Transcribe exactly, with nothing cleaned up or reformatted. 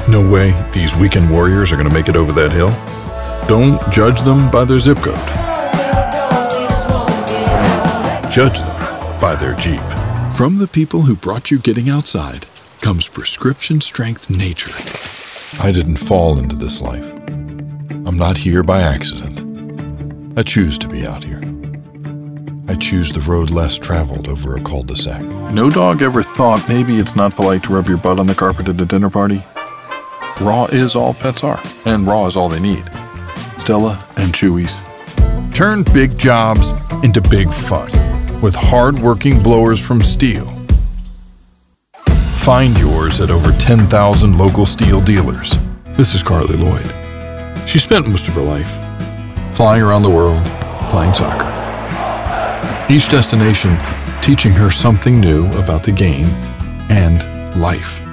No way these weekend warriors are going to make it over that hill. Don't judge them by their zip code. Judge them by their Jeep. From the people who brought you getting outside comes prescription strength nature. I didn't fall into this life. I'm not here by accident. I choose to be out here. I choose the road less traveled over a cul-de-sac. No dog ever thought maybe it's not polite to rub your butt on the carpet at a dinner party. Raw is all pets are, and raw is all they need. Stella and Chewy's. Turn big jobs into big fun with hard-working blowers from Steel. Find yours at over ten thousand local Steel dealers. This is Carly Lloyd. She spent most of her life flying around the world, playing soccer. Each destination teaching her something new about the game and life.